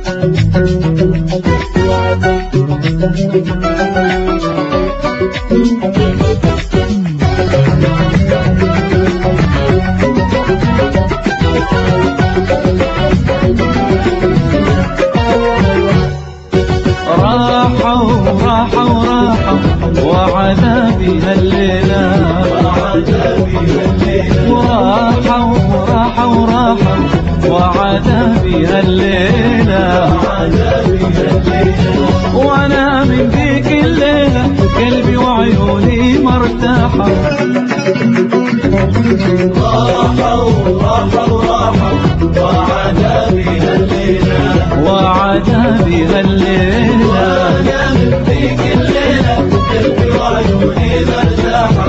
وعذابي هالليلة وعذابي هالليلة وانا من ذيك الليلة قلبي وعيوني مرتاحة. وعذابي هالليلة وانا من ذيك الليلة قلبي وعيوني مرتاحة.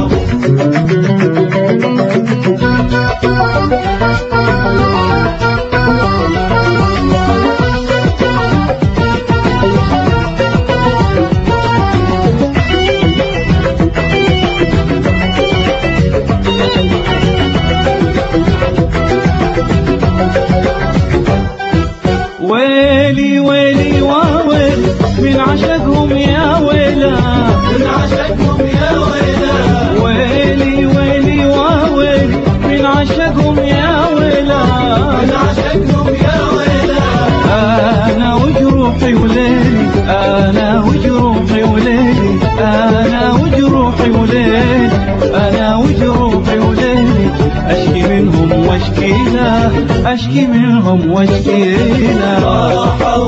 ويلي ويلي وويل من عشقهم يا ويلا، من عشقهم يا ويلا. ويلي ويلي وويل من عشقهم يا ويلا، من عشقهم يا ويلا. أنا وجروحي وليلي، أنا وجروحي وليلي، أنا وجروحي وليلي، أنا وجروحي وليلي. أشكي منهم واشكي له، أشكي منهم واشكي له. راحوا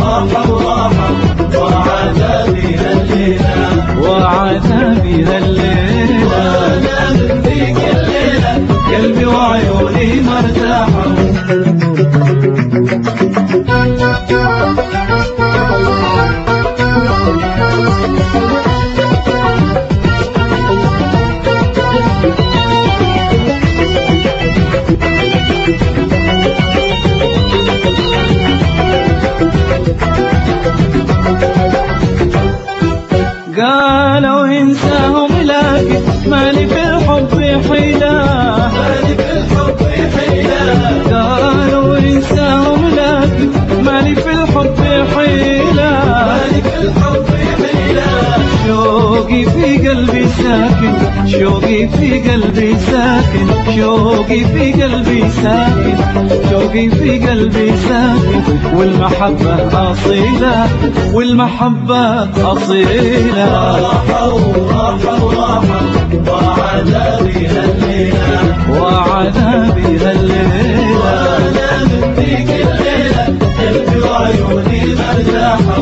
وعذابي هالليلة، وعذابي هالليلة وانا من ذيك الليلة قلبي وعيوني مرتاحة. قالوا انساهم لكن مالي في الحب حيلة، مالي في الحب حيلة. قالوا انساهم لكن مالي في الحب حيلة، مالي في الحب حيلة. شوقي في قلبي ساكن، شوقي في قلبي ساكن، شوقي في قلبي ساكن، شوقي في قلبي ساكن. والمحبة أصيلة، والمحبة أصيلة. وعذابي هالليلة، وعذابي هالليلة وانا من ذيك الليلة قلبي وعيوني مرتاحة.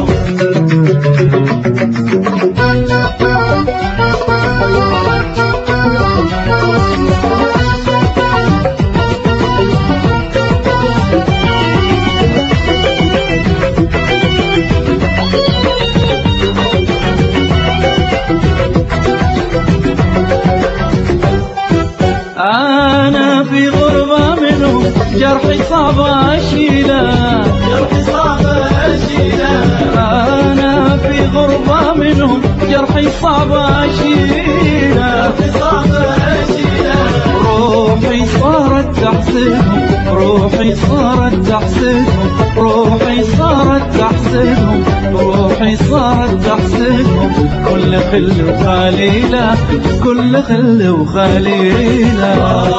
أنا في غربة منهم جرحي صعب أشيله، جرحي صعب أشيله. أنا في غربة منهم جرحي صعب أشيله، جرحي صعب أشيله. روحي صارت تحسدهم، روحي صارت تحسدهم، روحي صارت تحسدهم، روحي صارت تحسدهم. كل خل وخليلة، كل خل وخليلة.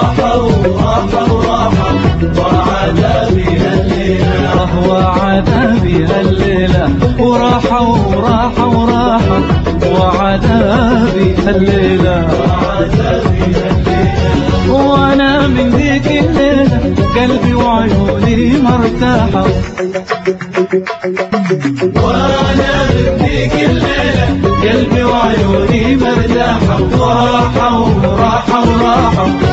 وعذابي هالليلة، وعذابي هالليلة. وراحوا وعذابي هالليلة، وعذابي هالليلة. وانا من ذيك الليلة قلبي وعيوني مرتاحة. وانا من ذيك الليلة قلبي وعيوني مرتاحة. وراحوا